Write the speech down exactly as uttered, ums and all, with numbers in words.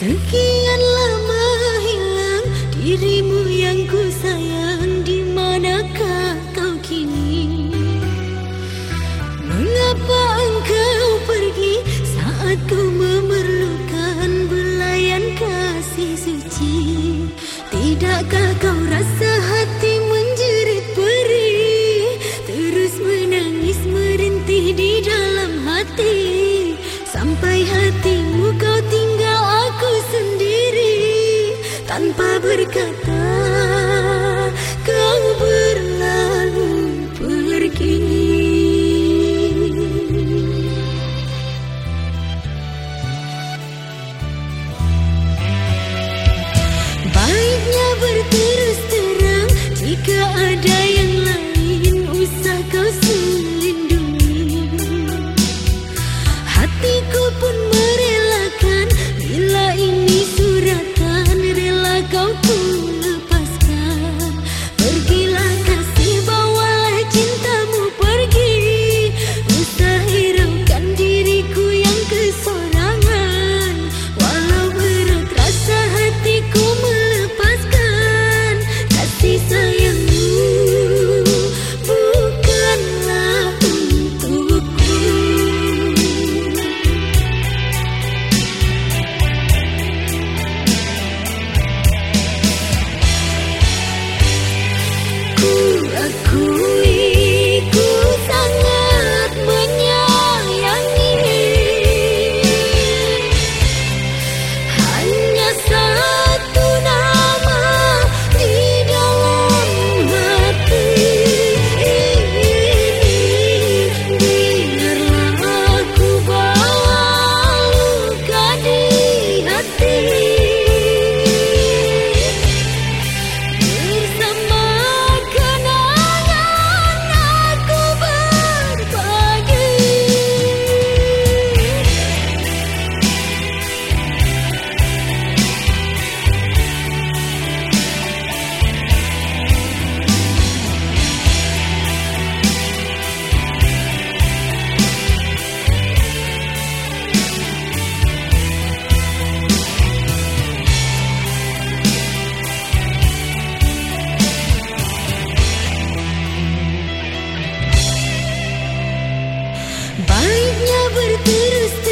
Sekian lama hilang dirimu yang ku sayang, di manakah kau kini? Mengapa engkau pergi saat ku memerlukan belayan kasih suci? Tidakkah kau rasa hati menjerit perih, terus menangis merintih di dalam hati, sampai hatimu kau tinggal aku sendiri. Tanpa berkata kau berlalu pergi. Baiknya berterus terang, jika ada yang lain usah kau selindungi. Hatiku pun merelakan, bila ini suratan rela kau pun lepaskan. Pergilah kasih, bawalah cintamu pergi, usah hiraukan diriku yang kesorangan. Walau berat rasa hatiku melepaskan, kasih sayangmu bukanlah untukku. Ku akui ku sangat menyayangi, hanya satu nama di dalam hati. Biarlah aku bawa luka di hati, bersama kenangan aku berbagi. Baiknya berterus